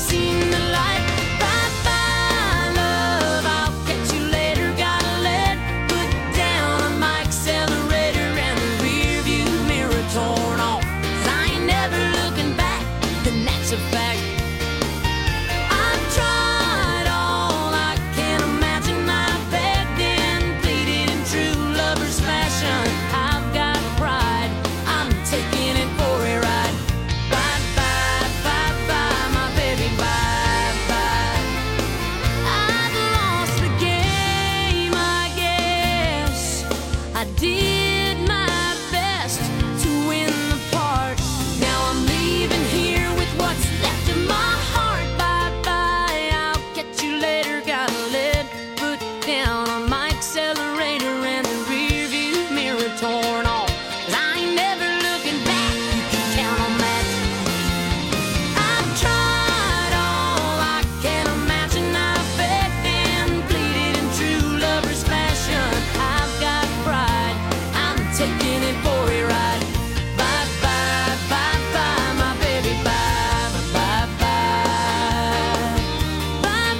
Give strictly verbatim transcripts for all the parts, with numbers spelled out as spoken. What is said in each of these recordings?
seen the light. Bye-bye, love, I'll catch you later. Gotta let put down on my accelerator and the rear view mirror torn off. 'Cause I ain't never looking back, then that's a fact. I've tried all I can imagine. I begged and pleaded in true lover's fashion. I've got pride, I'm taking it for a ride. Bye bye, bye bye, my baby, bye bye. I've lost the game, I guess. I did my best to win the part. Now I'm leaving here with what's left of my heart. Bye bye, I'll catch you later. Got a lead foot down on my accelerator and the rear view mirror torn off. 'Cause I ain't never looking back, you can count on that. I've tried all I can imagine. I've begged and pleaded in true lover's fashion. I've got pride, I'm taking it for a ride. Bye bye, bye bye, my baby, bye bye, bye bye. Bye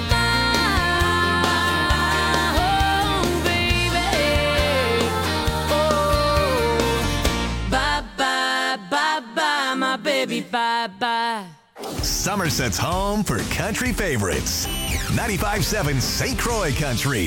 bye, oh baby, oh. Bye bye, bye bye, my baby, bye bye. Somerset's home for country favorites. ninety-five point seven Saint Croix Country.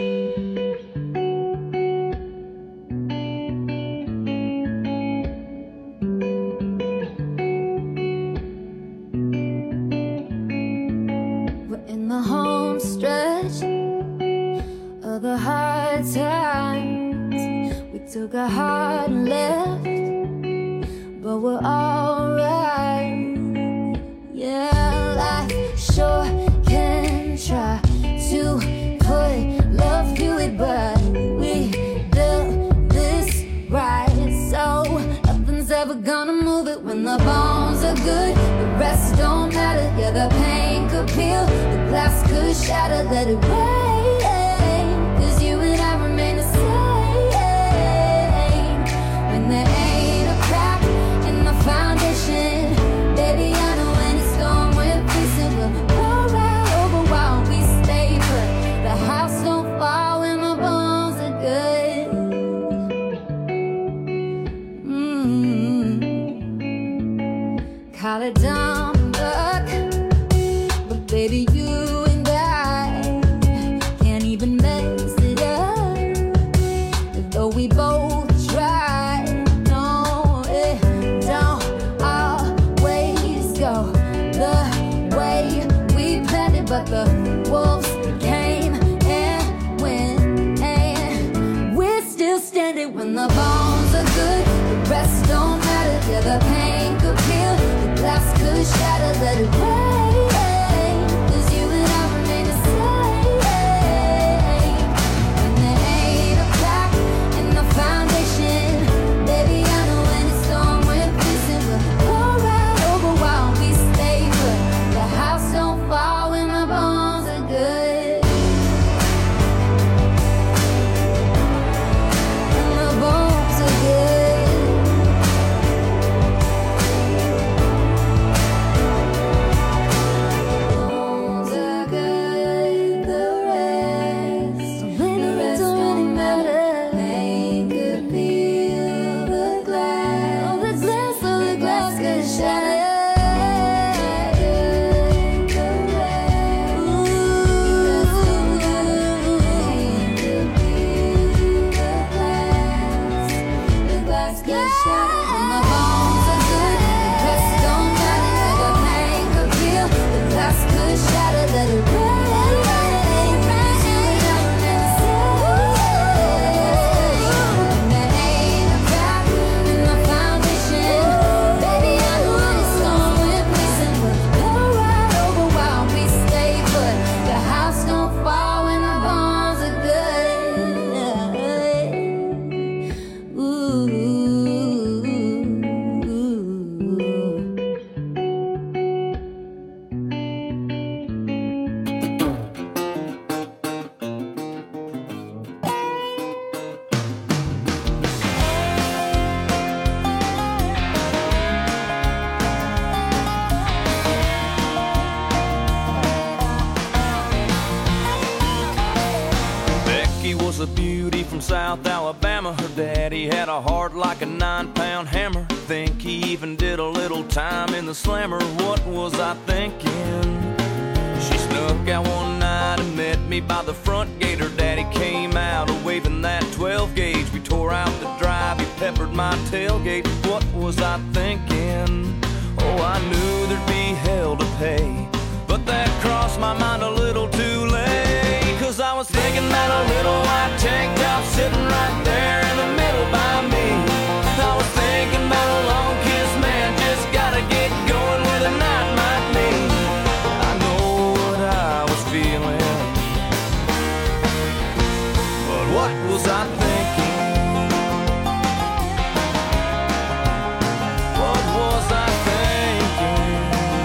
We're in the home stretch of the hard times. We took a hard left, but we're alright. Yeah, life sure can try to put love through it, but we built this right, so nothing's ever gonna move it. When the bones are good, the rest don't matter. Yeah, the pain could peel, the glass could shatter. Let it rain, 'cause you and I remain the same. When there ain't a crack in the foundation, baby, I know when it's storm we're facing, we'll pour right over while we stay put. The house don't fall when the bones are good. Mm. Call it dumb luck, but baby, you and I can't even mess it up. Though we both try, no, it don't always go the way we planned it. But the wolves came and went, and we're still standing. When the bones are good, the rest don't matter. Yeah, the pain could peel, the glass could shatter. Let it rain, 'cause you and I remain the same. When there ain't a crack in the foundation, baby, I know when it's storm we're facing, we'll pour right over while we stay put. The house don't fall when the bones are good. When the bones are good. South Alabama. Her daddy had a heart like a nine-pound hammer. Think he even did a little time in the slammer. What was I thinking? She snuck out one night and met me by the front gate. Her daddy came out waving that twelve gauge. We tore out the drive, he peppered my tailgate. What was I thinking? Oh, I knew there'd be hell to pay, but that crossed my mind a little too late. Cause I was thinking about a little white tank top sitting right there in the middle by me. I was thinking about a long kiss, man, just gotta get going where the night might lead. I know what I was feeling, but what was I thinking? What was I thinking?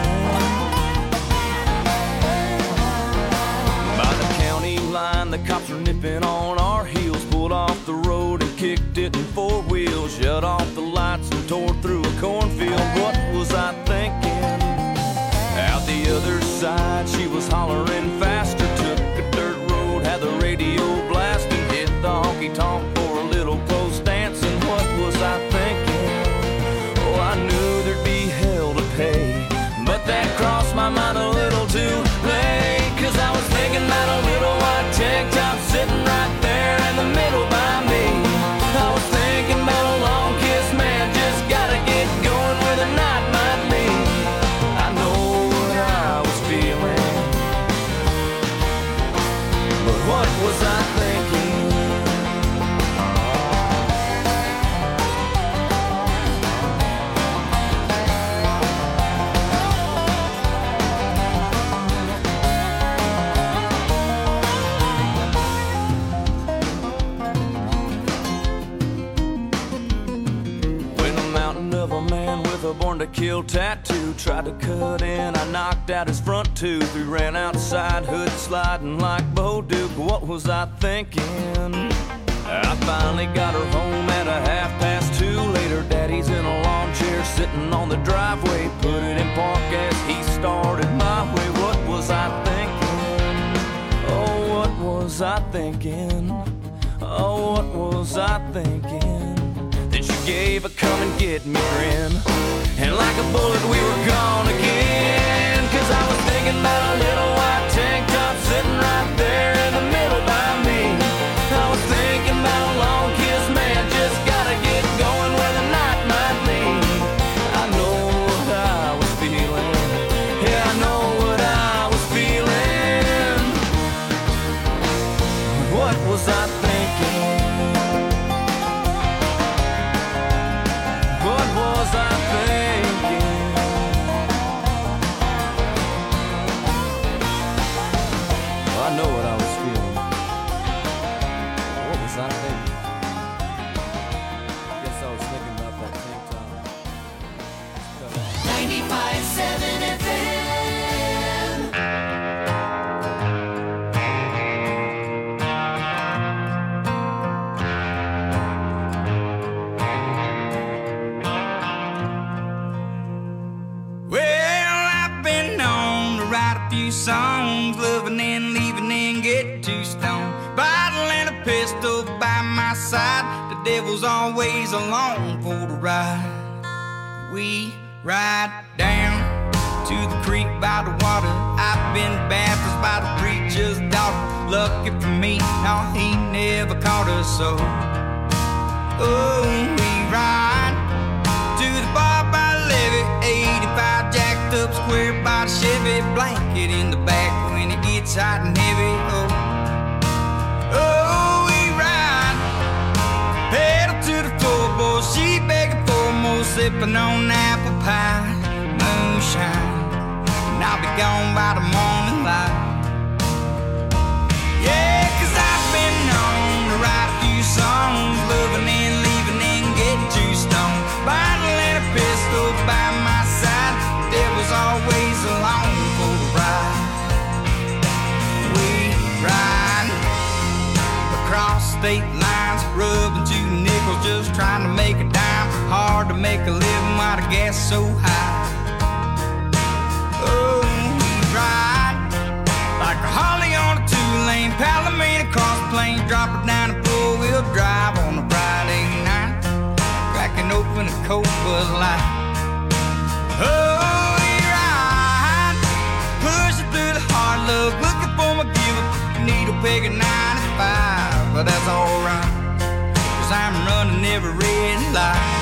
By the county line, the cops were nipping on our heels. Pulled off the road and kicked it in four wheels. Shut off the lights and tore through a cornfield. What was I thinking? Out the other side, she was hollering faster. Took a dirt road, had the radio blasting. Hit the honky-tonk for a little close dancing. What was I thinking? Oh, I knew there'd be hell to pay, but that crossed my mind a little too late. Cause I was thinking about a little white tank top sitting right there in the middle by me. I was thinking about a long kiss, man, just gotta get going where the night might lead. I know what I was feeling, but what was I thinking? A born to kill tattoo tried to cut in, I knocked out his front tooth. We ran outside, hood sliding like Bo Duke. What was I thinking? I finally got her home at a half past two. Later, daddy's in a lawn chair sitting on the driveway. Put it in park as he started my way. What was I thinking? Oh, what was I thinking? Oh, what was I thinking? Then she gave a come and get me grin, and like a bullet we were gone again. Cause I was thinking about a little white tank top sitting right there in the middle by me. I was thinking about a long kiss, man, just gotta get going where the night might lead. I know what I was feeling, yeah, I know what I was feeling. What was I thinking? What was I thinking? Well, I know what I was feeling. What was I thinking? I guess I was thinking about that tank top. ninety-five point seven F M. Songs, loving and leaving and get too stoned. Bottle and a pistol by my side. The devil's always along for the ride. We ride down to the creek by the water. I've been baptized by the preacher's daughter. Lucky for me, no, he never caught us so. Oh, we ride to the bar by the levee. eighty-five jacked up square by the Chevy. Blanket in the back when it gets hot and heavy. Oh, oh, we ride. Pedal to the floorboard, she begging for more, sipping on apple pie, moonshine, and I'll be gone by the morning light. Yeah, cause I've been known to write a few songs, loving and leaving and get too stoned. Bottle and a pistol by my side, there was always along for the ride. We ride across state lines, rubbing two nickels, just trying to make a dime. Hard to make a living while the gas so high. Oh, we ride like a Harley on a two-lane Palomino cross plane, drop her down a four-wheel light. Oh, here I pushing through the hard luck, looking for my give-up. Needle peg at ninety-five, but that's alright, 'cause I'm running every red light.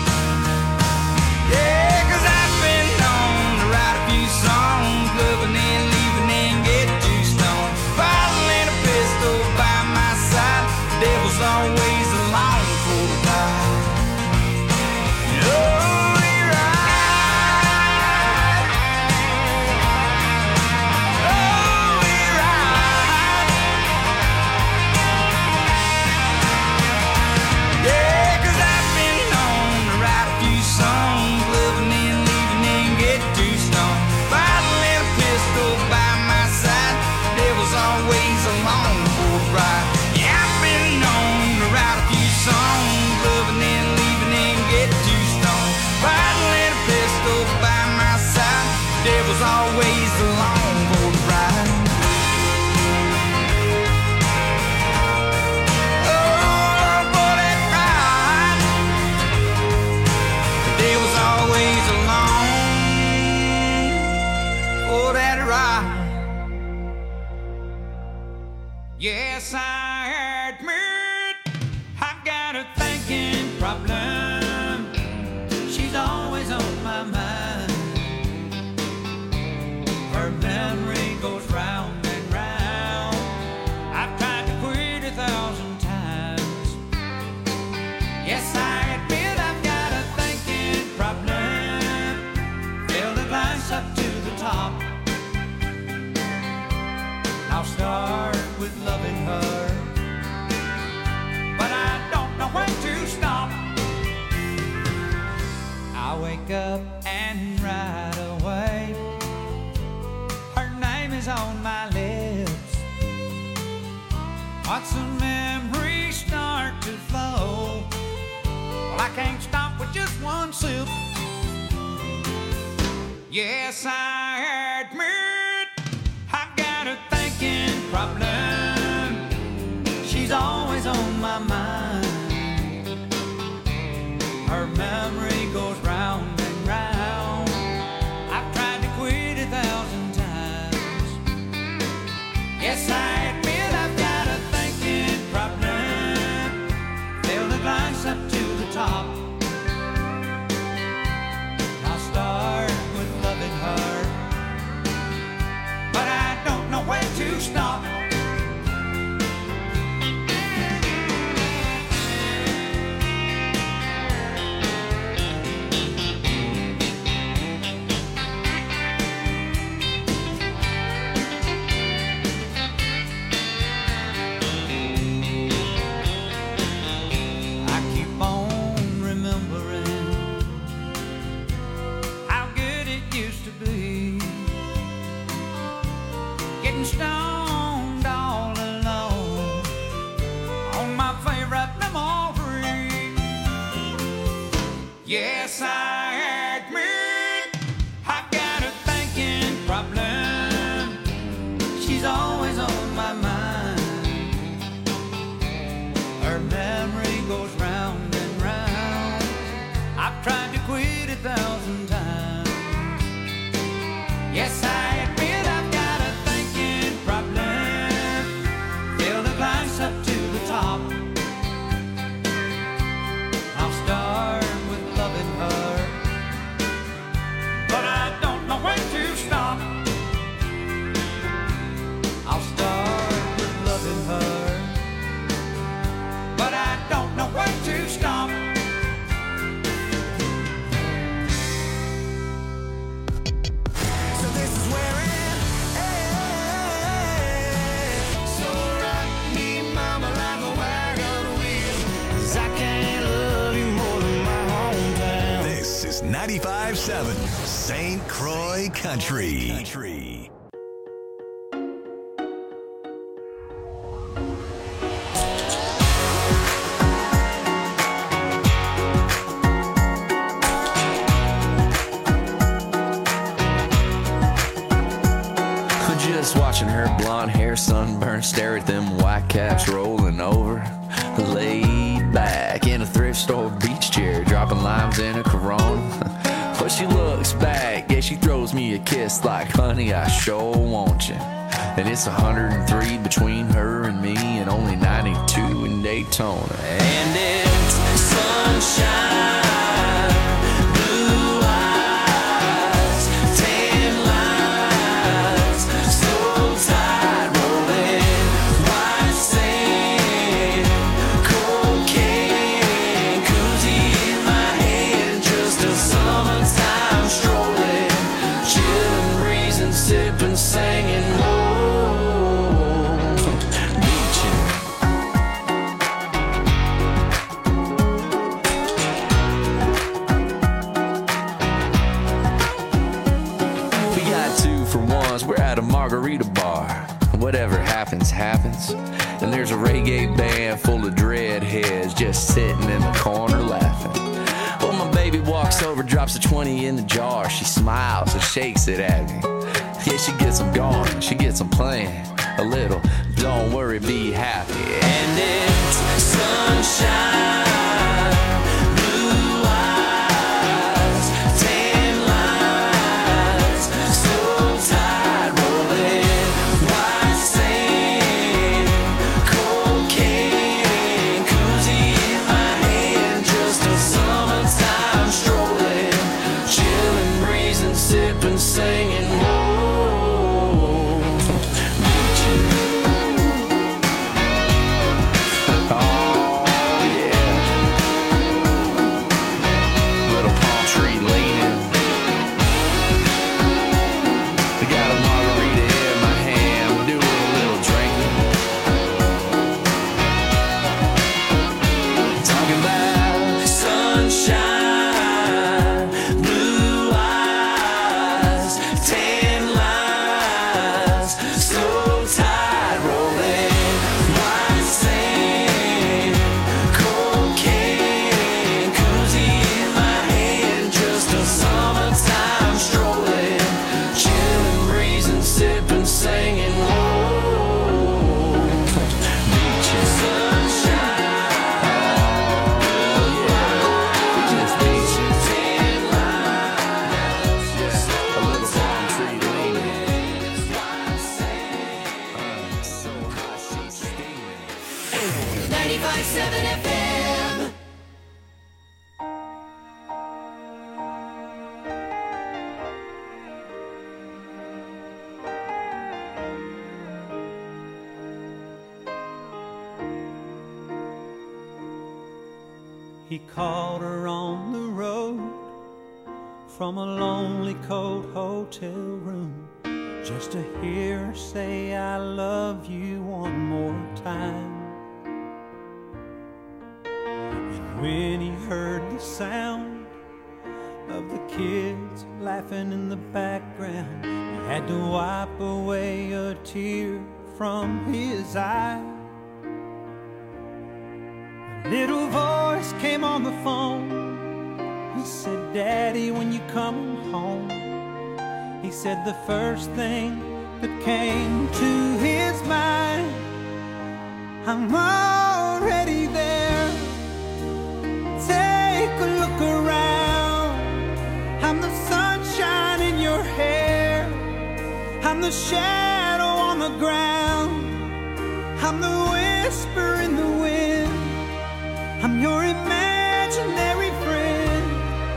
Yeah, 'cause I've been known to write a few songs, loving and leaving and get too stoned. Bottle and a pistol by my side, the devil's always along for the ride. Oh, here I Oh, here I Yeah, 'cause I've been known to write a few songs, living and leaving and get too stoned. Bottle and a pistol by my side, devil's always along for the ride. Yeah, I've been known to write a few songs, living and leaving and get too stoned. Bottle and a pistol by my side, devil's always along for the ride. Oh, for that ride, the devil's always along for that ride. Yes, I admit I've got a thinking problem. She's always on my mind. Her memory goes round and round. I've tried to quit a thousand times. Yes, I admit I've got a thinking problem. Fill the glass up to the top. I'll start with loving her, but I don't know when to stop. I wake up and right away her name is on my lips. Watch the memories start to flow. Well, I can't stop with just one sip. Yes, I admit I've got a thinking problem. She's always on my mind. Her memory goes round and round. I've tried to quit a thousand times. Yes, I admit I've got a thinking problem. Fill the glass up to the top. I'll start with loving her, but I don't know when to stop. I keep on remembering how good it used to be, getting stoned all alone on my favorite memory. Yes, I admit I've got a thinking problem. She's always on my mind. Her memory goes round and round. I've tried to quit a thousand times. Yes, I admit I've got a thinking problem. Fill the glass up to the top. I'll start with loving her, but I don't know when to stop. I'll start with loving her, but I don't know when to stop. So this is where it ends. So rock me, mama, like a wagon wheel, 'cause I can't love you more than my hometown. This is ninety-five point seven Saint Croix Country. Country. Just watching her blonde hair, sunburned, stare at them white caps rolling over, laid back in a thrift store beach chair, dropping limes in a Corona. But she looks back, yeah, she throws me a kiss like, honey, I sure want you. And it's one hundred three between her and me, and only ninety-two in Daytona. And it's sunshine, blue eyes, tan lines, so tight, rolling white sand, cocaine, koozie in my hand, just a summertime strolling, chilling, breezing, sipping, singing. Margarita bar, whatever happens, happens. And there's a reggae band full of dreadheads just sitting in the corner laughing. Well, my baby walks over, drops a twenty in the jar. She smiles and shakes it at me. Yeah, she gets them going, she gets them playing a little. Don't worry, be happy. And it's sunshine. Singing, whoa, beaching. Oh, yeah. Little palm tree leaning. I got a margarita in my hand, doing a little drinking. Talking about sunshine. ninety-five point seven F M. He called her on the road from a lonely cold hotel room, just to hear her say I love you one more time. And when he heard the sound of the kids laughing in the background, he had to wipe away a tear from his eye. A little voice came on the phone. He said, Daddy, when you come home. He said the first thing that came to his mind, I'm already there. Take a look around. I'm the sunshine in your hair. I'm the shadow on the ground. I'm the whisper in the wind. I'm your imaginary friend.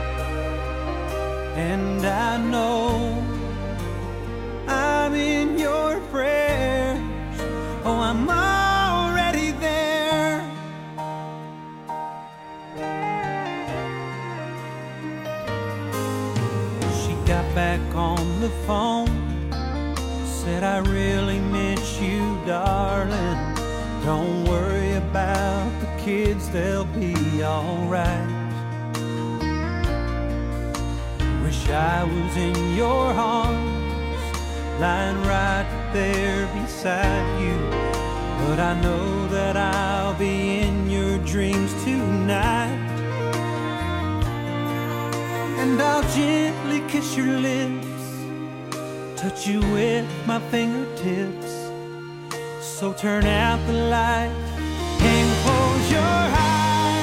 And I know I'm in your prayers. Oh, I'm already there. She got back on the phone, said I really miss you, darling. Don't worry about the kids, they'll be alright. Wish I was in your arms, lying right there beside you. But I know that I'll be in your dreams tonight. And I'll gently kiss your lips, touch you with my fingertips. So turn out the light and close your eyes.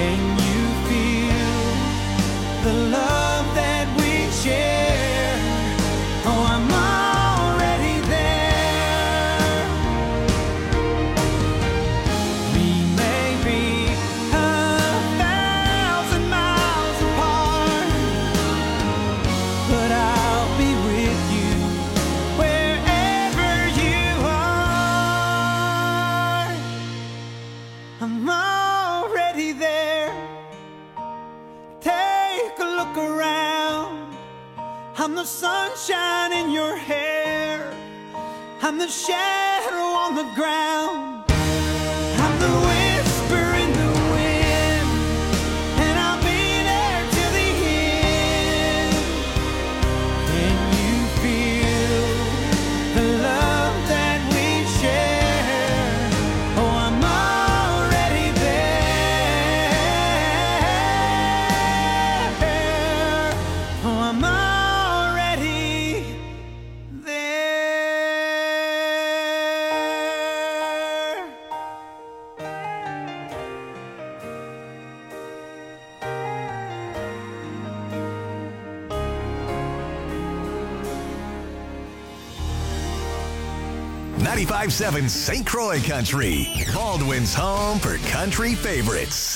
Can you feel the love that we share? Oh, I'm already there. We may be a thousand miles apart, but I'll be with you wherever you are. I'm already there. Take a look around. I'm the sunshine in your hair. I'm the shadow on the ground. I'm the whisper in the wind, and I'll be there till the end. Can you feel the love that we share? Oh, I'm already there. Oh, I'm already there. ninety-five point seven Saint Croix Country, Baldwin's home for country favorites.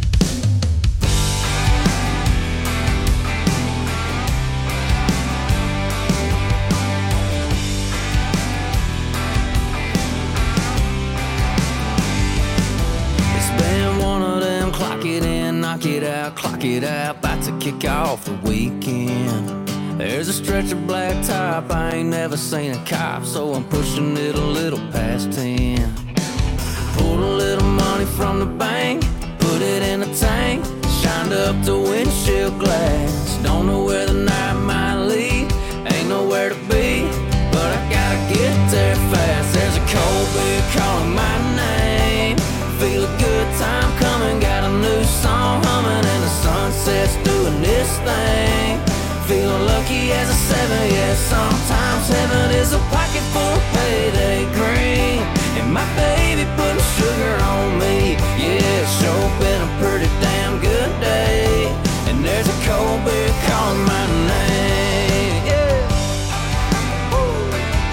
It's been one of them clock it in, knock it out, clock it out, about to kick off the weekend. There's a stretch of black top, I ain't never seen a cop, so I'm pushing it a little past ten. Pulled a little money from the bank, put it in a tank, shined up the windshield glass. Don't know where the night might lead, ain't nowhere to be, but I gotta get there fast. There's a cold beer calling my name, feel a good time coming, got a new song humming, and the sunset's doing this thing. Feeling lucky as a seven, yeah, sometimes heaven is a pocket full of payday green, and my baby putting sugar on me, yeah, it's sure been a pretty damn good day, and there's a cold beer calling my name, yeah. Woo.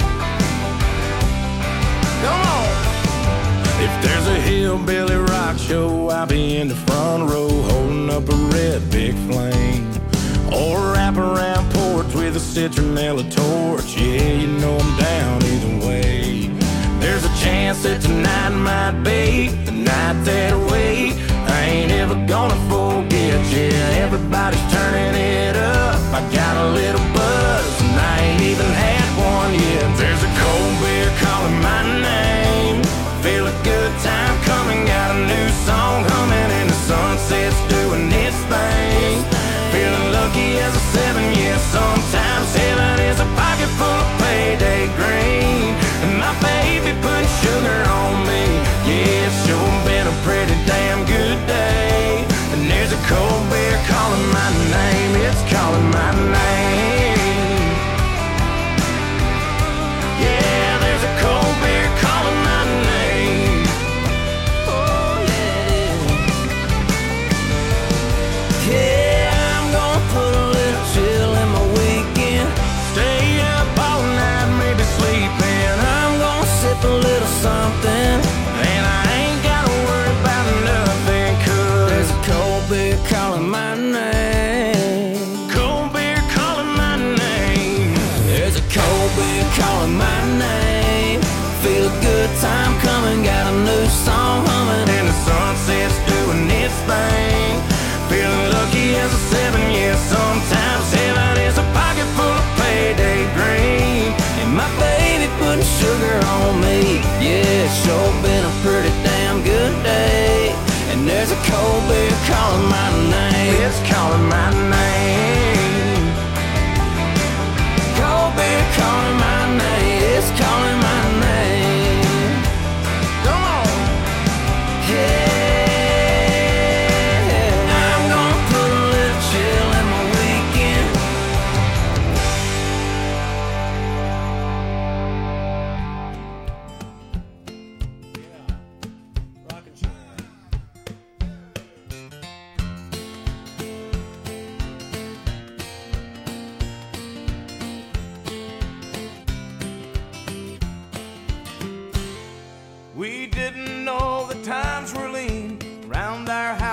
Come on. If there's a hillbilly rock show, I'll be in the front row holding up a red big flame. Or wrap around porch with a citronella torch. Yeah, you know I'm down either way. There's a chance that tonight might be the night that I wait. I ain't ever gonna forget, yeah, everybody's turning it up. I got a little buzz and I ain't even had one yet. There's a cold beer calling my name, feel a good time coming, got a new song humming, and the sunset's doing its thing. Feeling lucky as a seven, yeah, sometimes heaven is a pocket full of payday green, and my baby putting sugar on me, yeah, it's sure been a pretty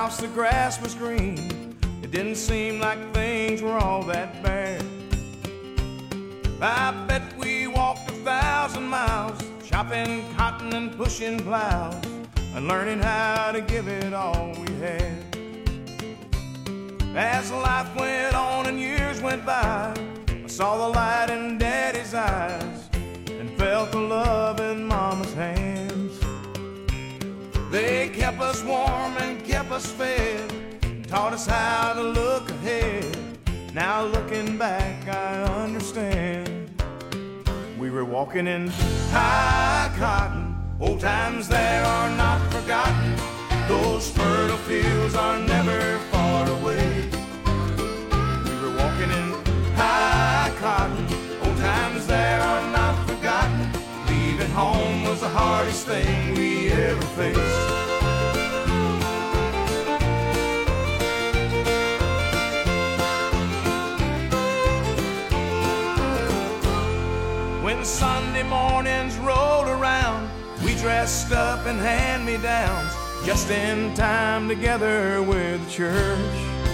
house, the grass was green. It didn't seem like things were all that bad. I bet we walked a thousand miles, chopping cotton and pushing plows, and learning how to give it all we had. As life went on and years went by, I saw the light in Daddy's eyes and felt the love in Mama's hands. They kept us warm and kept us fed, and taught us how to look ahead. Now looking back, I understand. We were walking in high cotton. Old times there are not forgotten. Those fertile fields are never far away. We were walking in high cotton. Old times there are not forgotten. Leaving home was the hardest thing we ever faced. When Sunday mornings rolled around, we dressed up in hand-me-downs, just in time together with the church.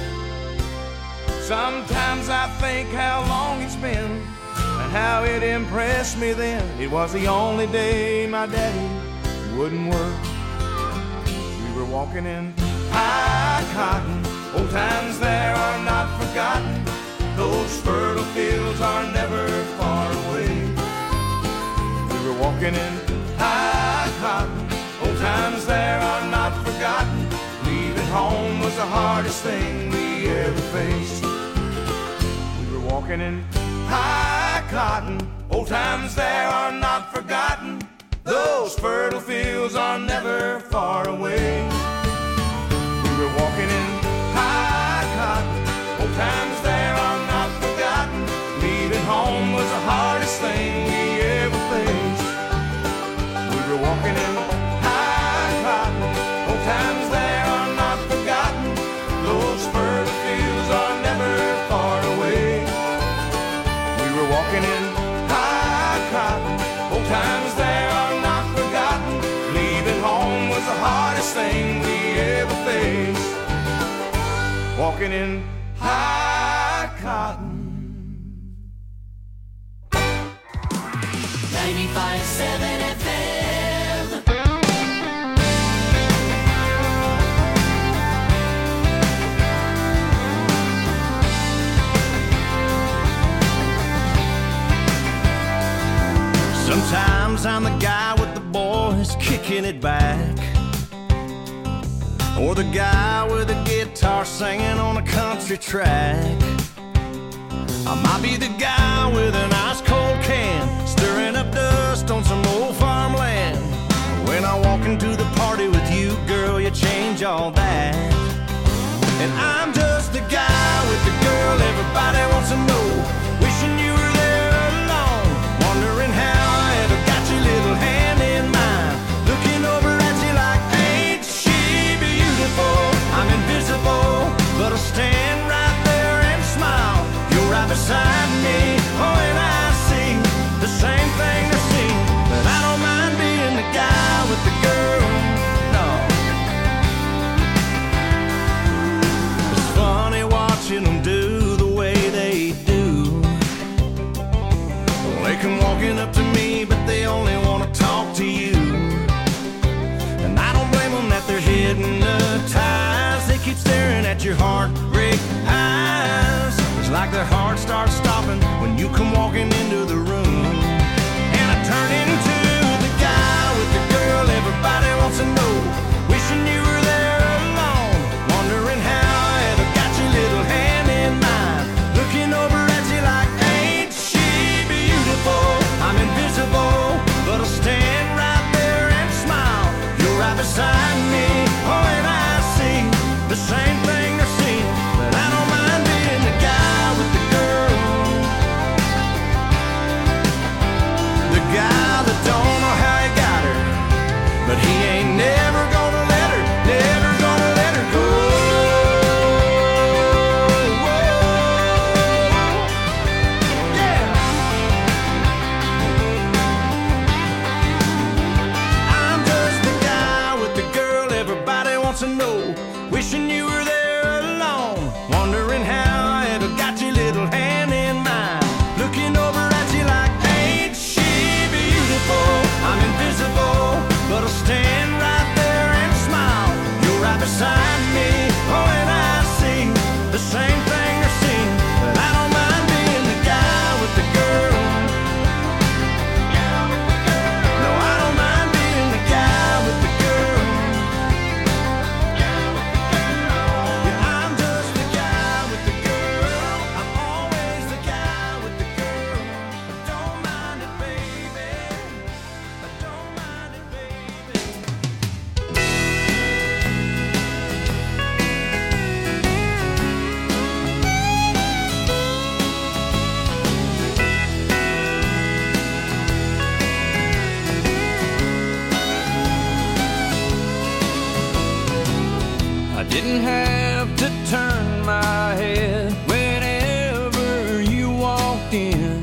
Sometimes I think how long it's been and how it impressed me then. It was the only day my daddy wouldn't work. We were walking in high cotton. Old times there are not forgotten. Those fertile fields are never far away. We were walking in high cotton. Old times there are not forgotten. Leaving home was the hardest thing we ever faced. We were walking in high cotton. Old times there are not forgotten. Those fertile fields are never far away. We were walking in high cotton. Old times there are not forgotten. Leaving home was the hardest thing we ever faced. We were walking in high cotton. Old times there are not forgotten. Those fertile fields are never far away. We were walking in high cotton. Old times there are not forgotten. Leaving home was the hardest thing we ever faced. Walking in high cotton. ninety-five point seven F M. Sometimes I'm the guy with the boys kicking it back, or the guy with a guitar singing on a country track. I might be the guy with an ice cold can, stirring up dust on some old farmland. When I walk into the party with you, girl, you change all that. And I'm just the guy with the girl everybody wants to know, wishing you were there alone, wondering how I ever got your little hand in mine, looking over at you like, ain't she beautiful? I'm invisible, but I'll stand right there and smile. You're right beside me, oh, and I see the same thing they see. But I don't mind being the guy with the girl, no. It's funny watching them do the way they do. They come walking up to me, but they only want to talk to you. And I don't blame them that they're hypnotized. They keep staring at your heartbreak eyes. It's like their heart starts stopping when you come walking into the room. And I turn into the guy with the girl everybody wants to know, wishing you were there alone, wondering how I ever got your little hand in mine, looking over at you like, ain't she beautiful? I'm invisible, but I'll stand right there and smile. You're right beside me, oh, and I see the same thing they're seeing. But I don't mind being the guy with the girl. I know, wishing you were there alone, wondering how I ever got your little hand in mine, looking over at you like, ain't she beautiful? I'm invisible, but I'll stand right there and smile. You're right beside me, oh, and I see the same thing they're seeing, but I don't mind being the guy with the girl. No, I don't mind being the guy with the girl. Yeah, I'm just the guy with the girl. I'm always the guy with the girl. I don't mind it, baby. I don't mind it, baby. I didn't have to turn my head whenever you walked in.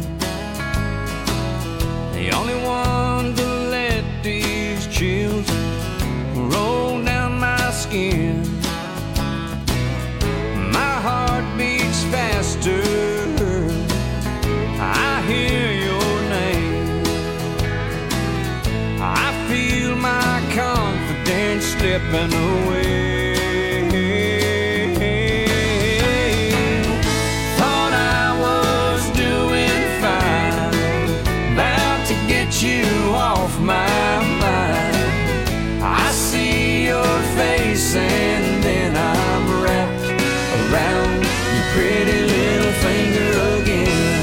The only one to let these chills roll down my skin. My heart beats faster. I hear your name. I feel my confidence slipping away. Thought I was doing fine, about to get you off my mind. I see your face and then I'm wrapped around your pretty little finger again.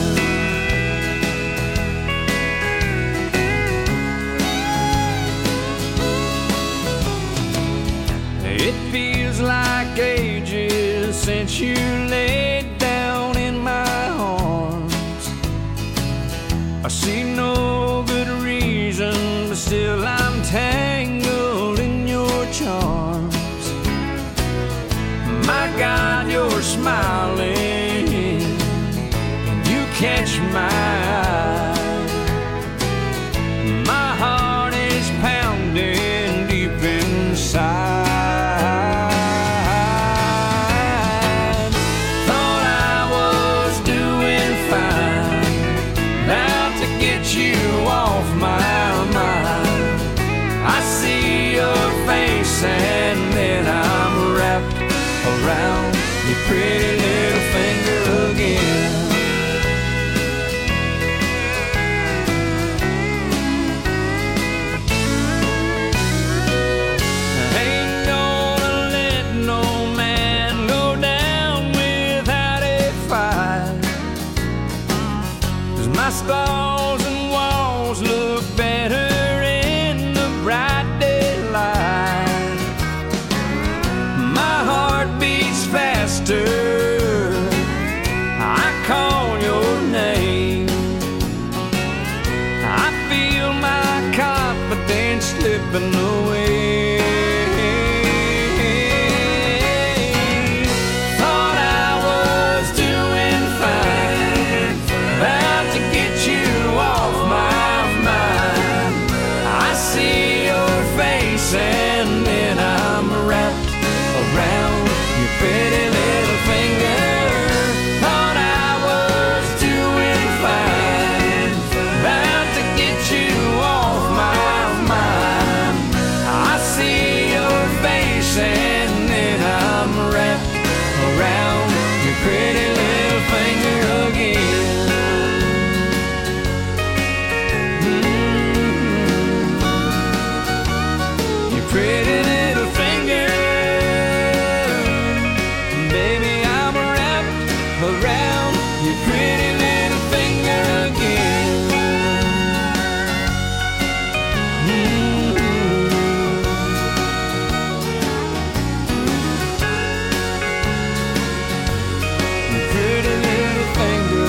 It feels like ages since you laid down in my arms. I see no good reason, but still I'm tangled in your charms. My God, you're smiling, and you catch my eye. My heart is pounding deep inside. Thought I was doing fine, about to get you off my mind. I see your face and then I'm wrapped around your pretty little finger again. Ain't gonna let no man go down without a fight, 'cause my stalls and walls look better in the bright daylight. My heart beats faster, I call your name. I feel my confidence slipping away. Thought I was doing fine, about to get you off my mind. I see your face and then I'm wrapped around your pretty little finger. Thought I was doing fine, about to get you off my mind. I see your face and then I'm wrapped around your pretty little finger again. Mm. Your pretty little finger. Baby, I'm wrapped around your pretty little finger again. Mm. Your pretty little finger.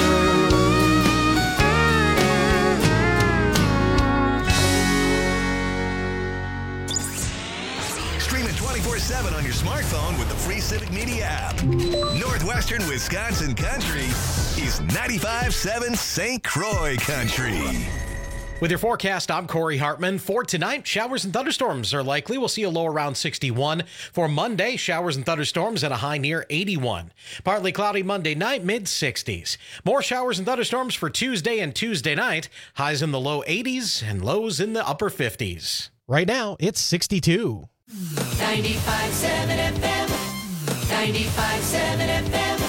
Stream it twenty-four seven on your smartphone with the free Civic Media app. Northwestern Wisconsin Country is ninety-five point seven Saint Croix Country. With your forecast, I'm Corey Hartman. For tonight, showers and thunderstorms are likely. We'll see a low around sixty-one. For Monday, showers and thunderstorms at a high near eighty-one. Partly cloudy Monday night, mid sixties. More showers and thunderstorms for Tuesday and Tuesday night. Highs in the low eighties and lows in the upper fifties. Right now, it's sixty-two. ninety-five point seven F M. ninety-five point seven F M.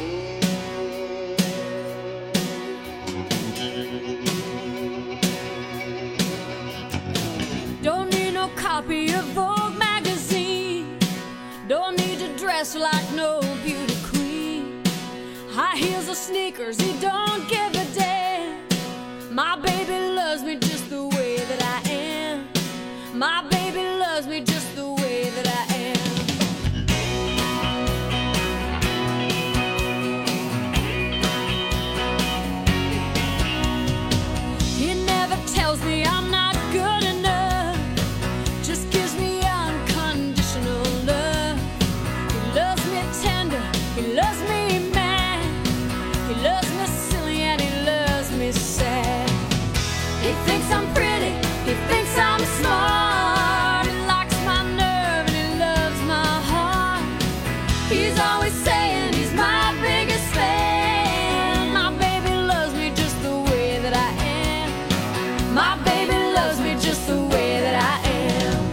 Don't need no copy of Vogue magazine. Don't need to dress like no beauty queen. High heels or sneakers, he don't give a damn. My baby loves me just the way that I am. My baby loves me just the way that I am. He never tells me I'm not good enough. Just gives me unconditional love. He loves me tender, he loves me mad. He loves me silly and he loves me sad. He thinks I'm pretty, he thinks I'm smart. He likes my nerve and he loves my heart. He's always saying he's my biggest fan. My baby loves me just the way that I am. My baby loves me just the way that I am.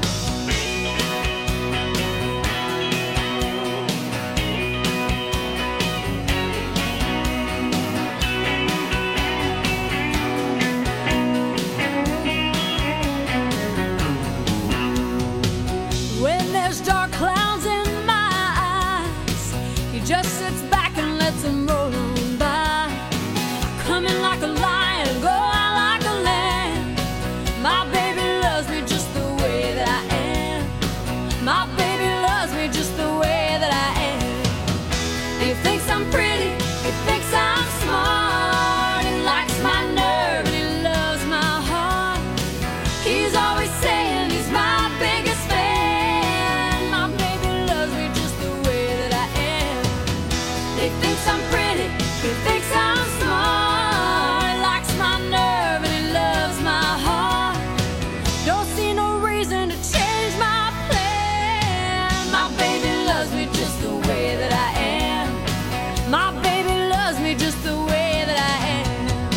When there's dark clouds in my eyes, he just sits back and lets them roll on by. Come in like a lion, go out like a lamb. My baby loves me just the way that I am. My baby loves me just the way that I am. He thinks I'm pretty, he thinks I'm smart. He likes my nerve and he loves my heart. He's always saying he's my biggest fan. My baby loves me just the way that I am. He thinks I'm pretty, he thinks I'm smart. He likes my nerve and he loves my heart. Don't see no reason to change my plan. My baby loves me just the way that I am. My baby loves me just the way that I am.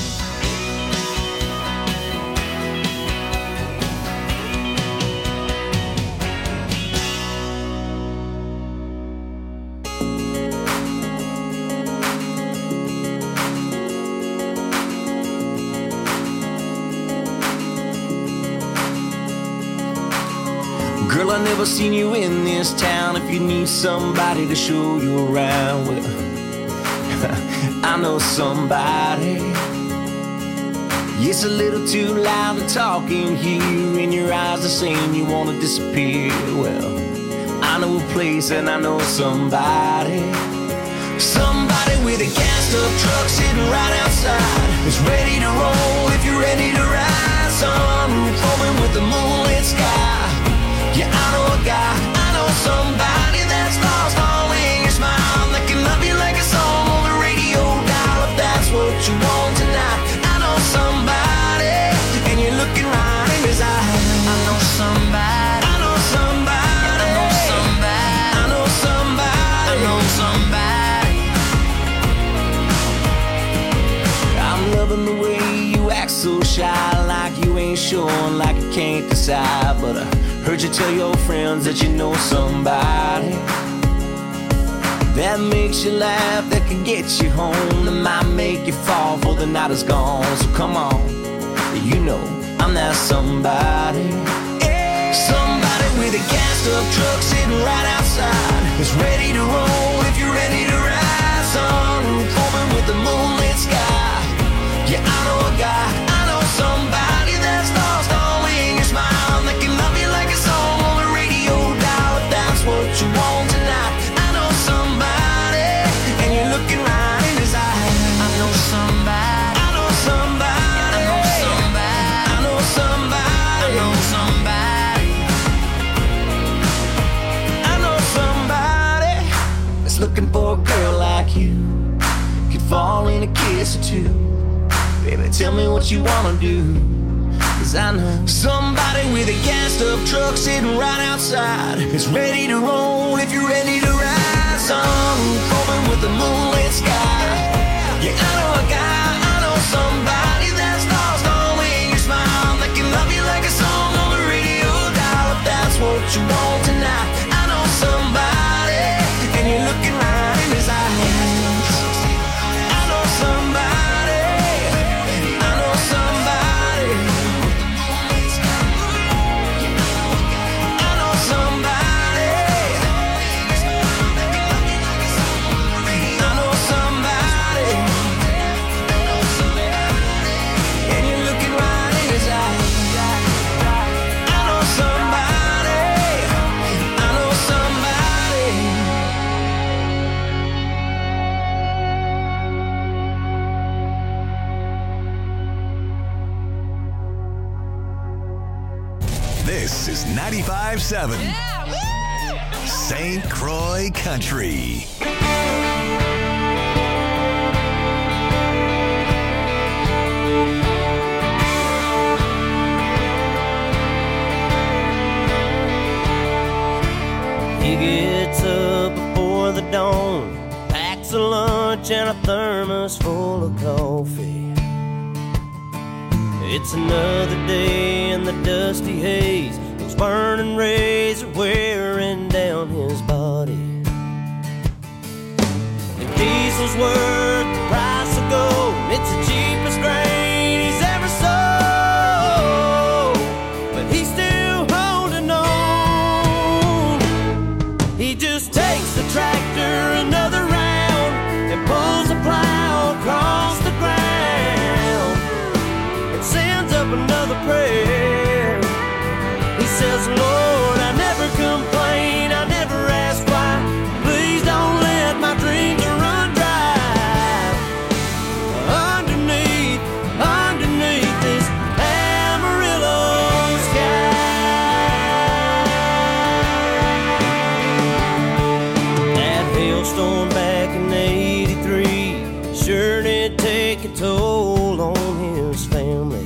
Girl, I never seen you in this town. If you need somebody to show you around, well, I know somebody. It's a little too loud to talk in here, and your eyes are saying you wanna disappear. Well, I know a place and I know somebody. Somebody with a gassed up truck sitting right outside. It's ready to roll if you're ready to ride. Sunroof open with the moonlit sky. Yeah, I know a guy, I know somebody that's lost all in your smile. That can love you like a song on the radio dial. If that's what you want tonight, I know somebody, and you're looking right in his eyes. I know somebody, I know somebody, I know somebody, I know somebody, I know somebody. I'm loving the way you act so shy, like you ain't sure, like you can't decide. But I heard you tell your friends that you know somebody that makes you laugh, that can get you home, that might make you fall before the night is gone. So come on, you know I'm that somebody. Somebody with a gassed up truck sitting right outside. It's ready to roll if you're ready to ride. Sunroof open with the moonlit sky. Yeah, I know a guy, I know somebody that's lost all in your smile. That can love you like a song on the radio dial. If that's what you want tonight, I know somebody, and you're looking right in his eyes. I know somebody, I know somebody, I know somebody, I know somebody, I know somebody, I know somebody that's looking for a girl like you. Could fall in a kiss or two. Baby, tell me what you wanna do. 'Cause I know somebody with a gassed-up truck sitting right outside is ready to roll if you're ready to ride. Sun coming with the moonlit sky. Yeah, I know a guy, I know somebody that's lost all in your smile, that can love you like a song on the radio dial. If that's what you want tonight, I know somebody, and you're looking right in his eyes. I know somebody, I know somebody, I know somebody, I know somebody, and you're looking right in his eyes. I know somebody, I know somebody. This is ninety-five seven Saint Croix Country. He gets up before the dawn, packs a lunch and a thermos full of coffee. It's another day in the dusty haze, those burning rays are wearing down his body. The diesel's worth the price of gold, it's the cheapest grain he's ever sold, but he's still holding on. He just takes the tractor another round and pulls the plow across the ground and sends up another prayer. He says, Lord, I never complain, I never ask why. Please don't let my dreams run dry. Underneath, underneath this Amarillo sky. That hailstorm back in eighty-three sure did take a toll on his family.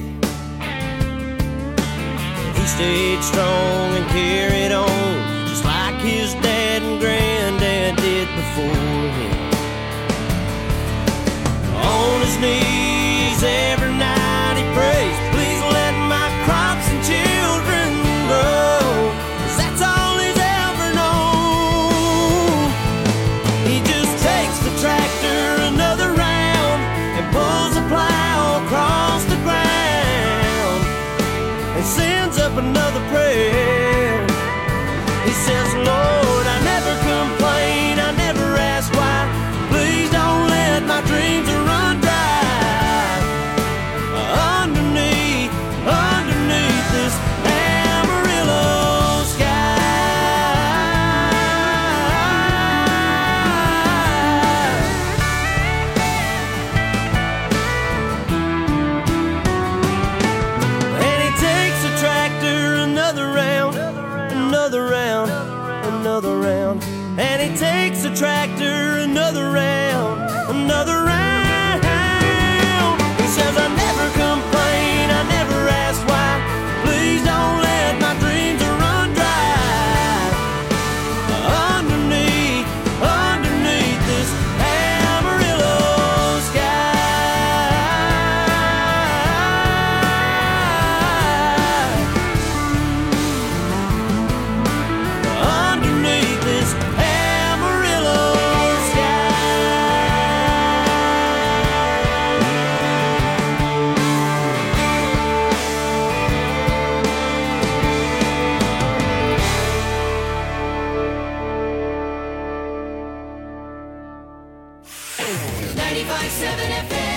He stayed strong and carried on, just like his dad and granddad did before him. On his knees every night he prays, please let my crops and children grow, 'cause that's all he's ever known. He just takes the tractor another round and pulls the plow across the ground and sends up another prayer. He says, Lord, I never complain, I never ask why. Please don't let my dreams run dry. Underneath, underneath this Amarillo sky. And he takes the tractor another round, another round, another round. And he takes the tractor another round, another round. He says, I never complain, I never ask why. Please don't let my dreams run dry. Underneath, underneath this Amarillo sky. Underneath this Amarillo sky. ninety-five seven F M.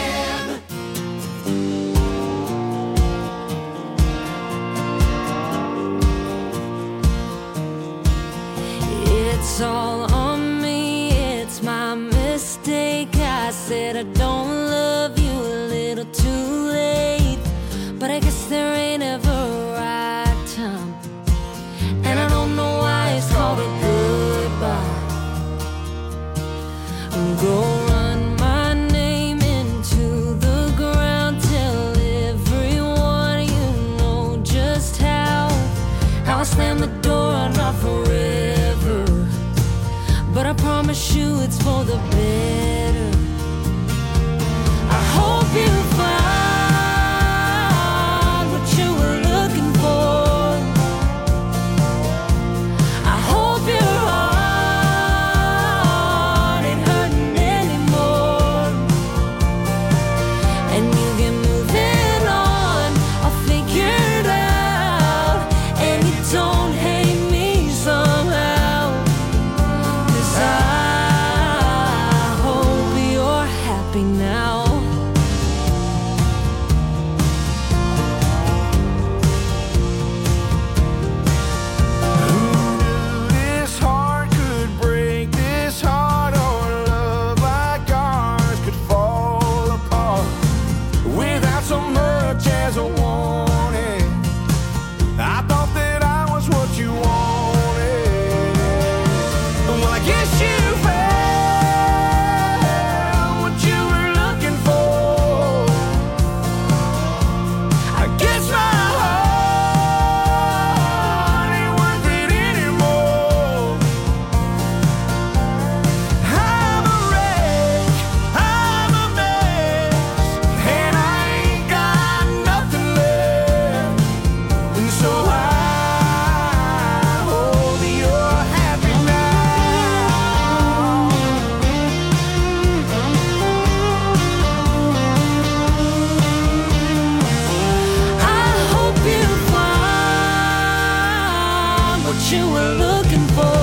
It's all on me, it's my mistake. I said I don't love you a little too late, but I guess there ain't ever a right time, and I don't know why it's called a goodbye. Go run my name into the ground, tell everyone you know promise you it's for the better. I hope you find what you were looking for. I hope your heart ain't hurting anymore, and you get moving on, I'll figure it out, and you don't hate me somehow, 'cause I hope you're happy now. This heart could break, this heart or love like ours could fall apart without so much as a warning. I thought that I was what you wanted. Well, I guess you found what you were looking for. I guess my heart ain't worth it anymore. I'm a wreck, I'm a mess, and I ain't got nothing left. And so I hope you're happy now. I hope you find what you were looking for.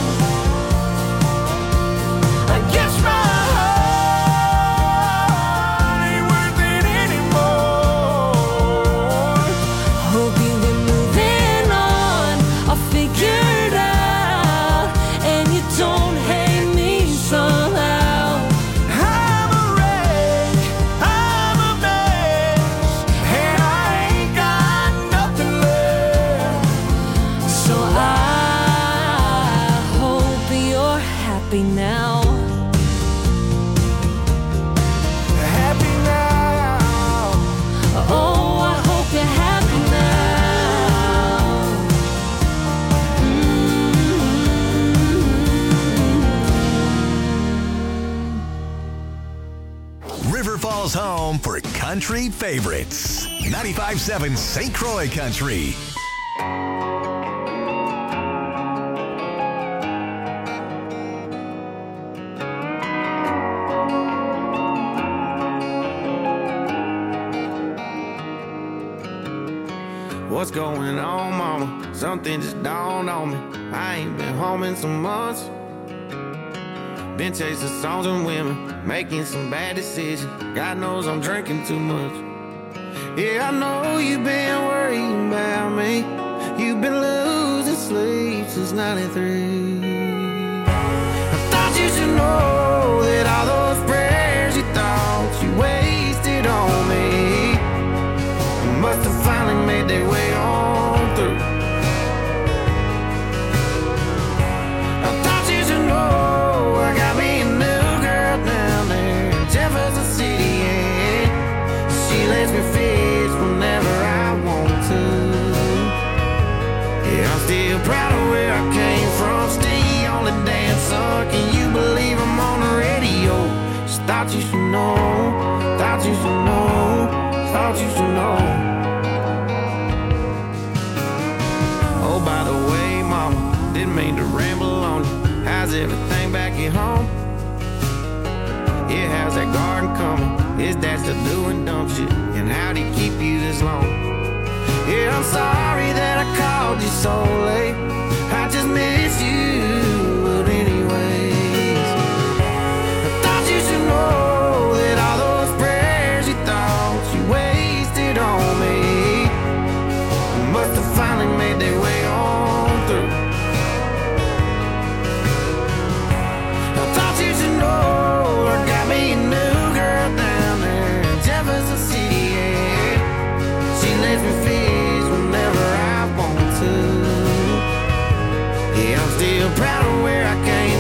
I guess my heart ain't worth it anymore. Hope you get moving on, I'll figure it out, and you don't hate me somehow. I'm a wreck, I'm a mess, and I ain't got nothing left. So I hope you're happy now. Happy now. Oh, I hope you're happy now. River Falls home for country favorites. ninety-five point seven Saint Croix Country. What's going on, mama? Something just dawned on me. I ain't been home in some months. Been chasing songs and women, making some bad decisions. God knows I'm drinking too much. Yeah, I know you've been worrying about me. You've been losing sleep since ninety-three. I thought you should know that all those prayers you thought you wasted on me must have finally made their way on through. I thought you should know I got me a new girl down there in Jefferson City, and she lets me fish whenever I want to. Yeah, I'm still proud of where I came from. Stay on the dance song. Can you believe I'm on the radio? Just thought you should know. Thought you should know. Thought you should know. Oh, by the way, mama, didn't mean to ramble on you. How's everything back at home? Yeah, how's that garden coming? Is that still doing dumb shit? And how'd he keep you this long? Yeah, I'm sorry that I called you so late. I just miss you, but anyways, I thought you should know that all those prayers you thought you wasted on me must have finally made their way on through. I thought you should know I got me a new girl down there in Jefferson City, yeah. She lets me fish whenever I want to. Yeah, I'm still proud of where I came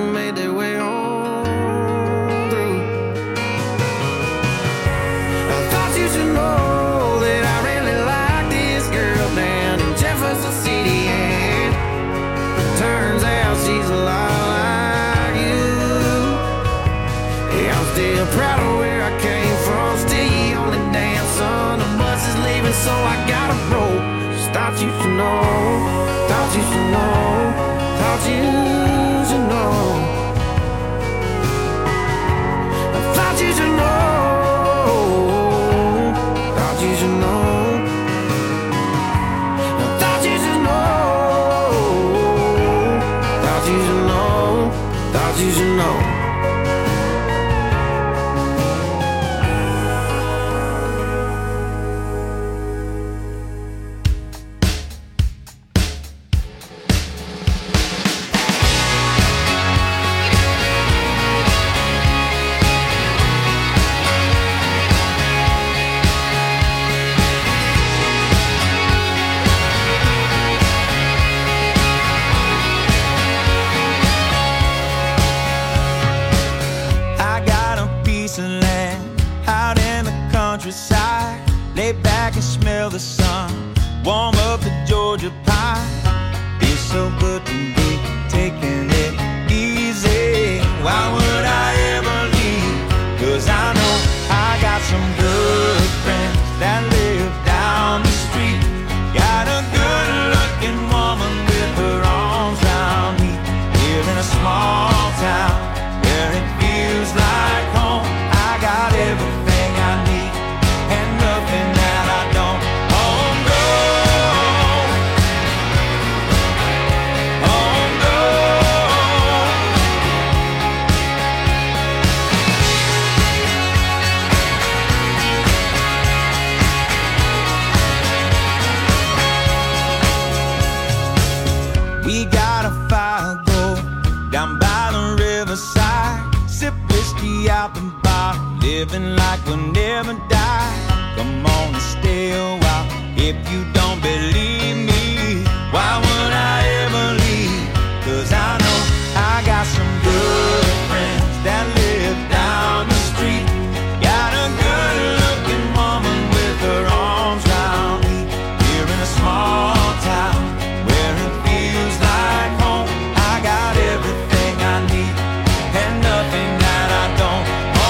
and made their way on through. I thought you should know that I really like this girl down in Jefferson City, and turns out she's a lot like you. Yeah, I'm still proud of where I came from. Still the only damn son. The bus is leaving, so I gotta roll. Just thought you should know. Thought you should know. Thought you should know. I thought you should know. Thought you should know. I thought you should know. Thought you should know. Thought you should know. Lay back and smell the sun, warm up the Georgia pie. Feels so good to be taking it easy. Why would I ever leave? Cause I know I got some good friends that live down the street. Got a good looking woman with her arms around me. Here in a small town where it feels like home. I got everything I need and nothing that I don't. Homegrown, homegrown. We got a fire go down by the riverside. Sip whiskey out the bar, living like we'll never die. Come on and stay a while. If you don't believe me, why would I ever leave? Cause I know I got some good friends that live down the street. Got a good looking woman with her arms around me. Here in a small town where it feels like home. I got everything I need and nothing that I don't.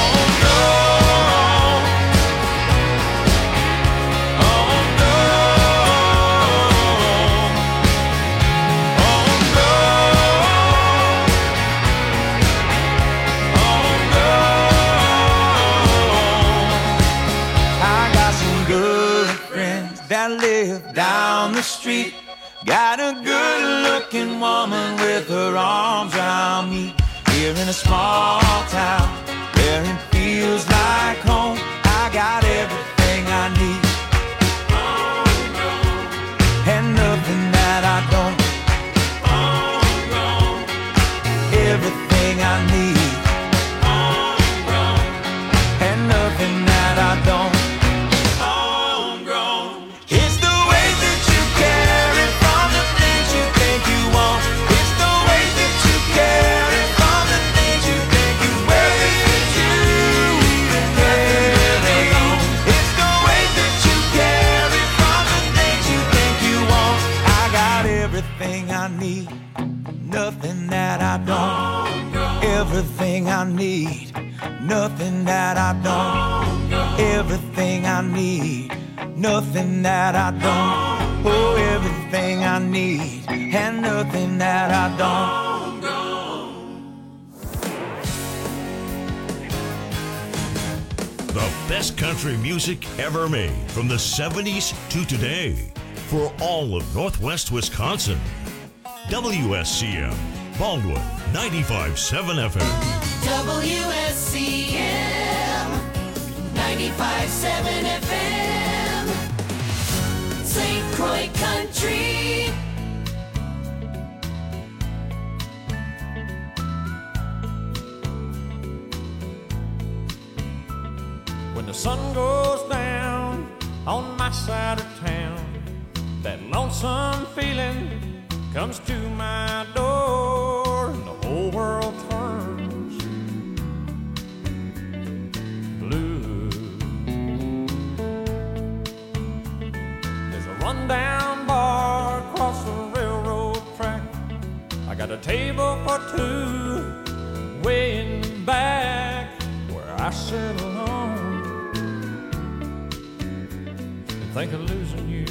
That live down the street. Got a good looking woman with her arms around me. Here in a small town where it feels like home. I got everything I need and nothing that I don't. Everything I need and nothing that I don't. Nothing that I don't. Everything I need. Nothing that I don't. Everything I need. Nothing that I don't. Oh, everything I need and nothing that I don't. The best country music ever made from the seventies to today for all of Northwest Wisconsin. W S C M, Baldwin, ninety-five point seven F M. W S C M, ninety-five point seven F M. Saint Croix Country. When the sun goes down on my side of town, that lonesome feeling comes to my door, and the whole world rundown bar across the railroad track. I got a table for two way in the back where I sit alone and think of losing you.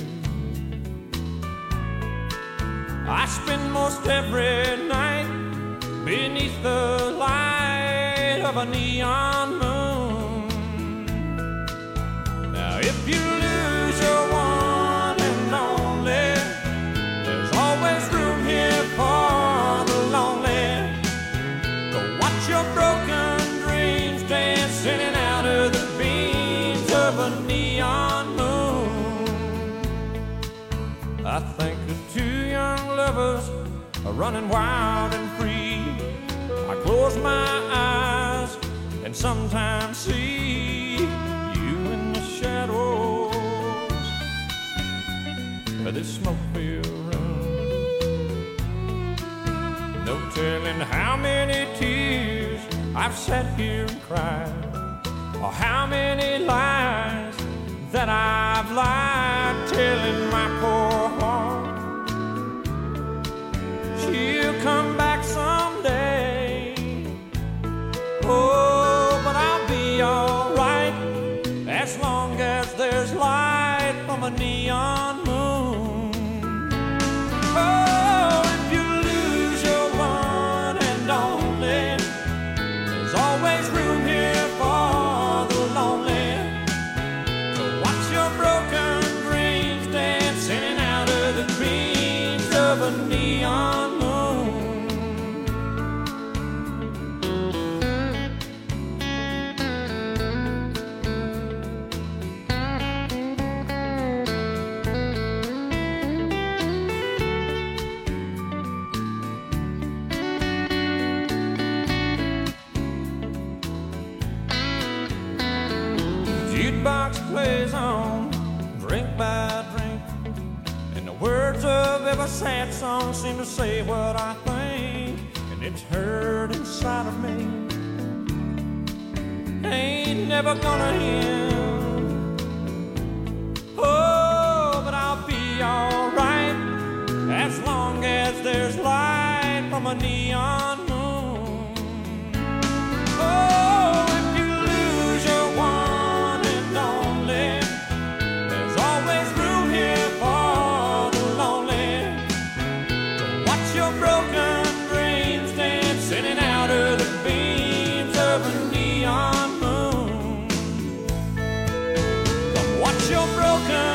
I spend most every night beneath the light of a neon moon. Now if you lose your one and only, there's always room here for the lonely. Go watch your broken dreams dance in and out of the beams of a neon moon. I think of two young lovers are running wild and free. I close my eyes and sometimes see you in the shadows of this smoke-filled room. No telling how many tears I've sat here and cried, or how many lies that I've lied, telling my poor heart she'll come back someday. Oh, but I'll be alright as long as there's light from a neon moon. Oh, if you lose your one and only, there's always room here for the lonely. To watch your broken dreams dance in and out of the dreams of a neon moon. Jukebox plays on, drink by drink, and the words of every sad song seem to say what I think, and it's heard inside of me. Ain't never gonna end. Oh, but I'll be alright as long as there's light from a neon moon. Oh, if you lose your one and only, there's always room here for the lonely. To watch your broken dreams dance in and out of the beams of a neon moon. Come watch your broken